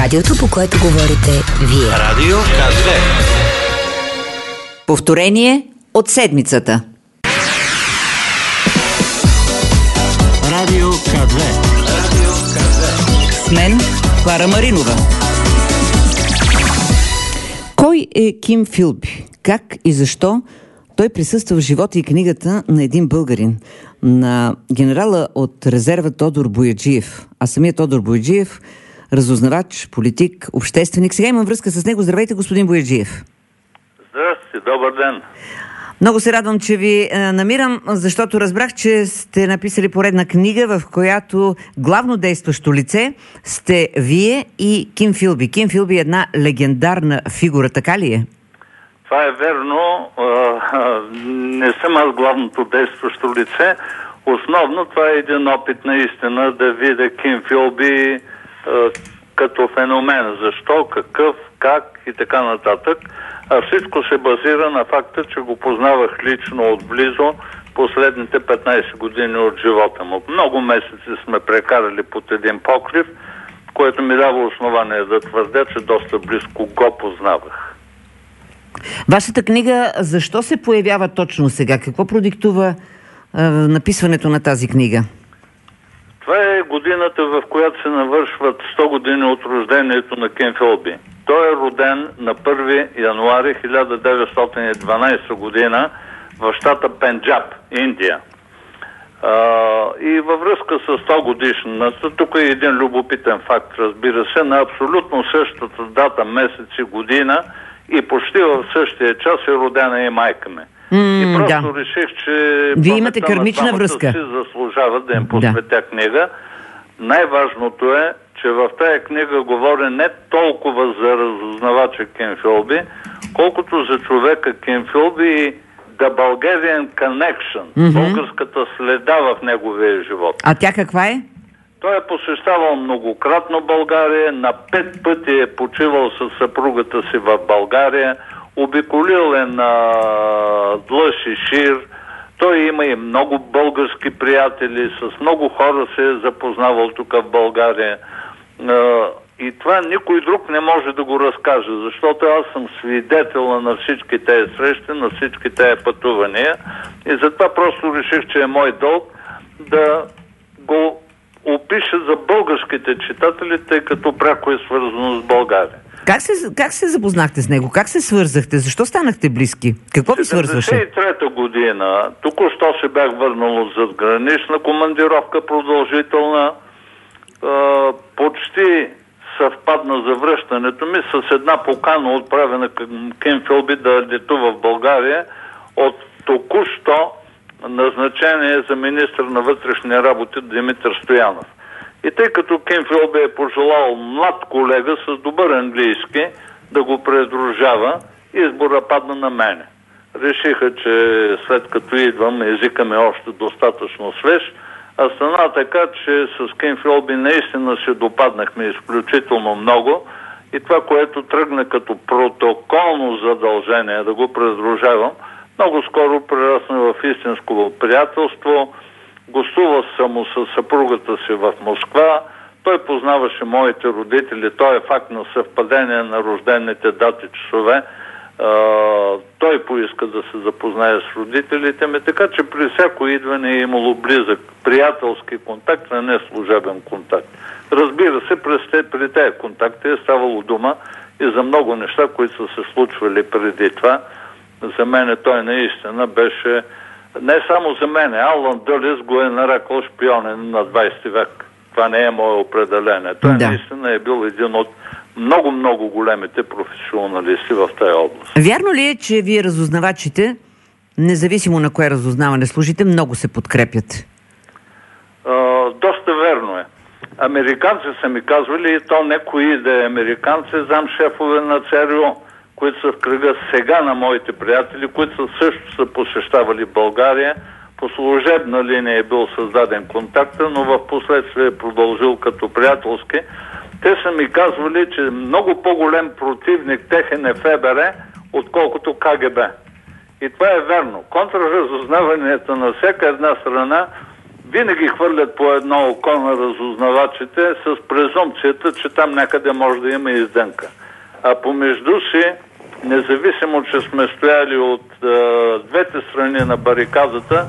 Радиото, по което говорите вие. Радио К2. Повторение от седмицата. Радио К2. С мен Клара Маринова. Кой е Ким Филби? Как и защо той присъства в живота и книгата на един българин, на генерала от резерва Тодор Бояджиев. А самият Тодор Бояджиев, разузнавач, политик, общественик. Сега имам връзка с него. Здравейте, господин Бояджиев. Здрасти, добър ден. Много се радвам, че ви намирам, защото разбрах, че сте написали поредна книга, в която главно действащо лице сте вие и Ким Филби. Ким Филби е една легендарна фигура, така ли е? Това е верно. Не съм аз главното действащо лице. Основно това е един опит наистина да видя Ким Филби като феномен. Защо, какъв, как и така нататък. А всичко се базира на факта, че го познавах лично отблизо последните 15 години от живота му. Много месеци сме прекарали под един покрив, което ми дава основание да твърдя, че доста близко го познавах. Вашата книга защо се появява точно сега? Какво продиктува написването на тази книга? Това е годината, в която се навършват 100 години от рождението на Ким Филби. Той е роден на 1 януари 1912 година в щата Пенджаб, Индия. И във връзка с 100 годишната, тук е един любопитен факт, разбира се, на абсолютно същата дата, месец и година и почти в същия час е родена и майка ми. И просто реших, че вие имате кърмична връзка. Си заслужава да им посветя книга. Най-важното е, че в тая книга говоря не толкова за разузнавача Ким Филби, колкото за човека Ким Филби и The Bulgarian Connection, българската следа в неговия живот. А тя каква е? Той е посещавал многократно България, на 5 пъти е почивал с съпругата си в България, обиколил е на Длъж и Шир. Той има и много български приятели, с много хора се е запознавал тук в България. И това никой друг не може да го разкаже, защото аз съм свидетел на всички тези срещи, на всички тези пътувания и затова просто реших, че е мой дълг да го опиша за българските читатели, тъй като пряко е свързано с България. Как се запознахте с него? Как се свързахте? Защо станахте близки? Какво ви свързваше? 1973 година, току-що се бях върнал от задгранична командировка продължителна. Почти съвпадна за връщането ми с една покана, отправена към Ким Филби да летува в България от току-що назначение за министър на вътрешни работи Димитър Стоянов. И тъй като Ким Филби е пожелал млад колега с добър английски да го придружава, избора падна на мене. Решиха, че след като идвам, езика ми е още достатъчно свеж, а стана така, че с Ким Филби наистина се допаднахме изключително много и това, което тръгна като протоколно задължение да го придружавам, много скоро прерасна в истинско приятелство. Гостувал съм му с съпругата си в Москва. Той познаваше моите родители. Той е факт на съвпадение на рождените дати, часове. Той поиска да се запознае с родителите ми, така че при всяко идване е имало близък приятелски контакт, а не служебен контакт. Разбира се, при тези контакти е ставало дума и за много неща, които са се случвали преди това. За мен той наистина беше, не само за мен, Алън Дълис го е нарекал шпионен на 20 век. Това не е мое определение. Той наистина е бил един от много големите професионалисти в тази област. Вярно ли е, че вие разузнавачите, независимо на кое разузнаване служите, много се подкрепят? Доста верно е. Американци са ми казвали, и то не кои да е американци, замшефове на ЦРУ, които са в кръга сега на моите приятели, които също са посещавали България. По служебна линия е бил създаден контакт, но в последствие е продължил като приятелски. Те са ми казвали, че много по-голем противник техен е ФБР, отколкото КГБ. И това е верно. Контрразузнаванията на всяка една страна винаги хвърлят по едно око на разузнавачите с презумпцията, че там някъде може да има издънка. А помежду си, независимо, че сме стояли от двете страни на барикадата,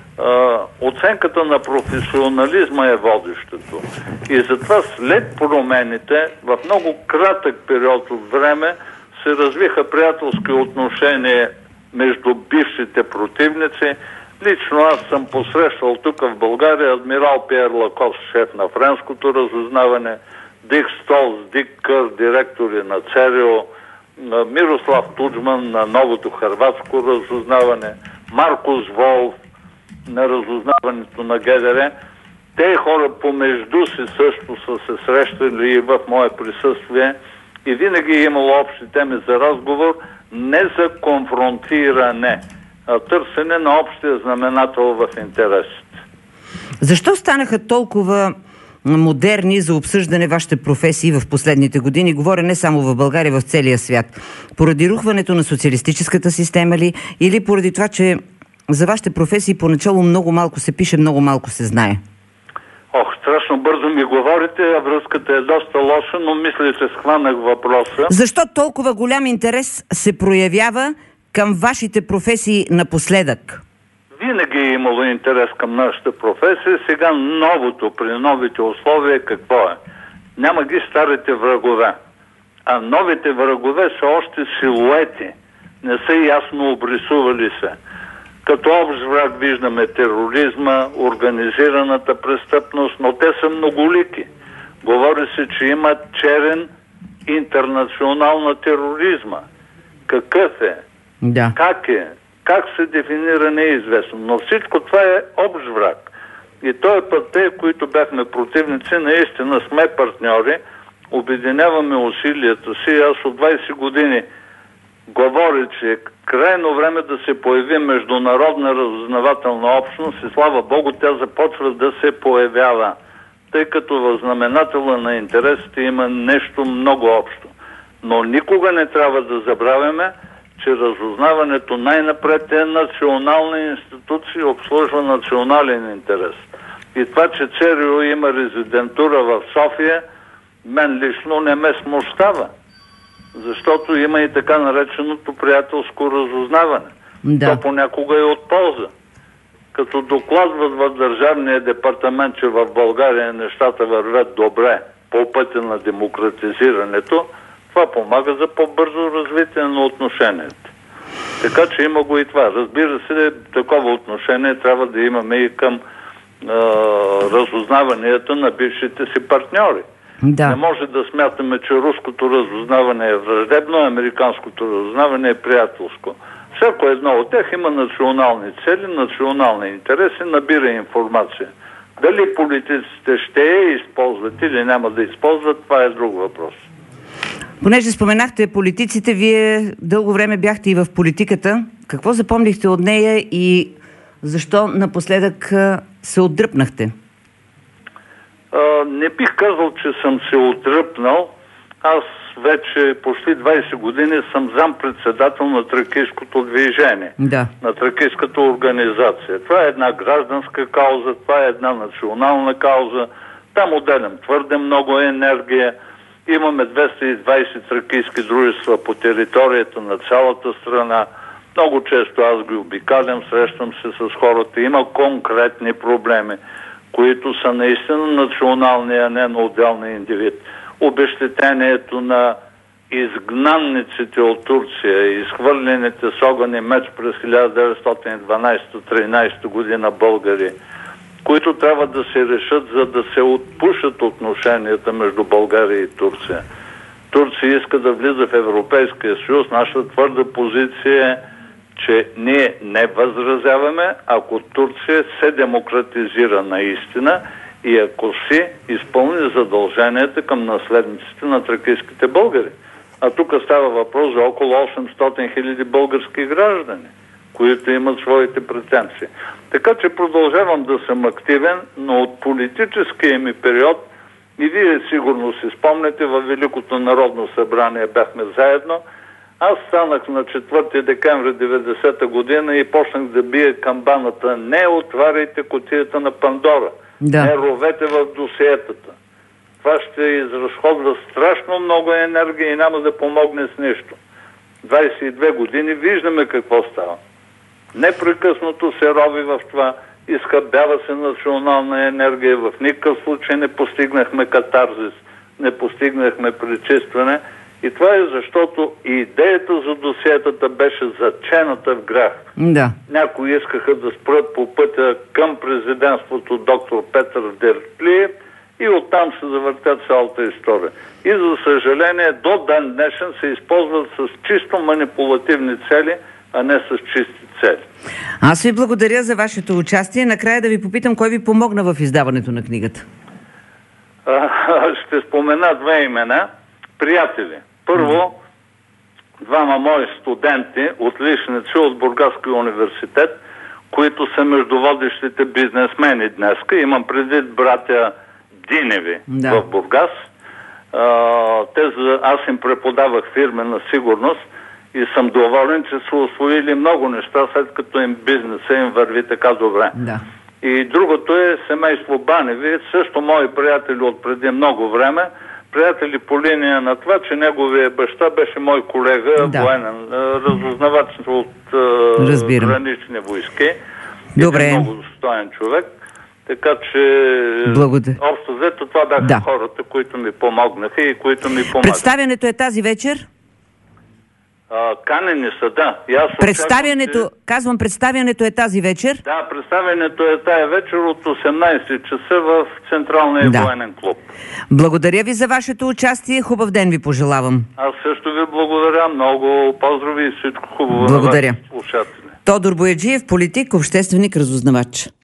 оценката на професионализма е водещото. И затова след промените, в много кратък период от време, се развиха приятелски отношения между бившите противници. Лично аз съм посрещал тук в България адмирал Пиер Лакос, шеф на френското разузнаване, Дик Столс, Дик Кър, директори на ЦРУ, Мирослав Туджман на новото хърватско разузнаване, Маркус Волф на разузнаването на ГДР. Те хора помежду си също са се срещали и в мое присъствие и винаги е имало общи теми за разговор, не за конфронтиране, а търсене на общия знаменател в интересите. Защо станаха толкова модерни за обсъждане вашите професии в последните години? Говоря не само в България, в целия свят. Поради рухването на социалистическата система ли? Или поради това, че за вашите професии поначало много малко се пише, много малко се знае? Страшно бързо ми говорите, а връзката е доста лоша, но мисля, че схванах въпроса. Защо толкова голям интерес се проявява към вашите професии напоследък? Винаги е имало интерес към нашата професия. Сега новото, при новите условия, какво е? Няма ги старите врагове. А новите врагове са още силуети. Не са ясно обрисували се. Като общ враг виждаме тероризма, организираната престъпност, но те са многолики. Говори се, че има черен интернационал на тероризма. Какъв е? Да. Как е? Как се дефинира, не е известно. Но всичко това е общ враг. И този път те, които бяхме противници, наистина сме партньори, обединяваме усилията си. Аз от 20 години говоря, че е крайно време да се появи международна разузнавателна общност и слава Богу, тя започва да се появява, тъй като в знаменателя на интересите има нещо много общо. Но никога не трябва да забравяме, че разузнаването най-напред е национална институция и обслужва национален интерес. И това, че ЦРУ има резидентура в София, мен лично не ме смущава. Защото има и така нареченото приятелско разузнаване. Да. То понякога е от полза. Като докладват в Държавния департамент, че в България нещата вървят добре по пътя на демократизирането, това помага за по-бързо развитие на отношенията. Така че има го и това. Разбира се, такова отношение трябва да имаме и към разузнаванията на бившите си партньори. Да. Не може да смятаме, че руското разузнаване е враждебно, а американското разузнаване е приятелско. Всяко едно от тях има национални цели, национални интереси, набира информация. Дали политиците ще я използват или няма да използват, това е друг въпрос. Понеже споменахте политиците, вие дълго време бяхте и в политиката. Какво запомнихте от нея и защо напоследък се отдръпнахте? Не бих казал, че съм се отдръпнал. Аз вече почти 20 години съм зампредседател на тракийското движение, на тракийската организация. Това е една гражданска кауза, това е една национална кауза. Там отделям твърде много енергия. Имаме 220 тракийски дружества по територията на цялата страна. Много често аз ги обикалям, срещам се с хората. Има конкретни проблеми, които са наистина национални, а не на отделния индивид. Обезщетението на изгнанниците от Турция, изхвърлените с огън и меч през 1912-13 година българи, които трябва да се решат, за да се отпушат отношенията между България и Турция. Турция иска да влиза в Европейския съюз. Нашата твърда позиция е, че ние не възразяваме, ако Турция се демократизира наистина и ако си изпълни задълженията към наследниците на тракийските българи. А тук става въпрос за около 800 000 български граждани, които имат своите претенции. Така че продължавам да съм активен, но от политическия ми период, и вие сигурно си спомняте, във Великото народно събрание бяхме заедно, Аз станах на 4 декември 90-та година и почнах да бия камбаната. Не отваряйте кутията на Пандора. Да. Не ровете в досиетата. Това ще изразходва страшно много енергия и няма да помогне с нищо. 22 години виждаме какво става. Непрекъснато се рови в това. Изхабява се национална енергия. В никакъв случай не постигнахме катарзис. Не постигнахме пречистване. И това е защото идеята за досиетата беше зачената в грях. Да. Някои искаха да спрат по пътя към президентството доктор Петър Дертлиев и оттам се завъртят цялата история. И за съжаление до ден днешен се използват с чисто манипулативни цели, а не с чисти цели. Аз ви благодаря за вашето участие. Накрая да ви попитам, кой ви помогна в издаването на книгата? Ще спомена две имена. Приятели. Първо, двама мои студенти, отличници от Бургаския университет, които са между водещите бизнесмени днеска. Имам предвид братя Диневи в Бургас. Аз им преподавах фирмена сигурност и съм доволен, че са усвоили много неща, след като им бизнеса им върви така добре. Да. И другото е семейство Баневи, също мои приятели от преди много време, приятели по линия на това, че неговия баща беше мой колега, военен, разузнавач от гранични войски. Добре. Много достоен човек. Така че общо взето това бяха хората, които ми помогнаха и които ми помагат. Представянето е тази вечер? Канени са, да. Казвам, представянето е тази вечер? Да, представянето е тая вечер от 18 часа в Централния военен клуб. Благодаря ви за вашето участие. Хубав ден ви пожелавам. Аз също ви благодаря. Много поздрави и всичко хубаво. Благодаря. На вас, слушатели. Тодор Бояджиев, политик, общественик, разузнавач.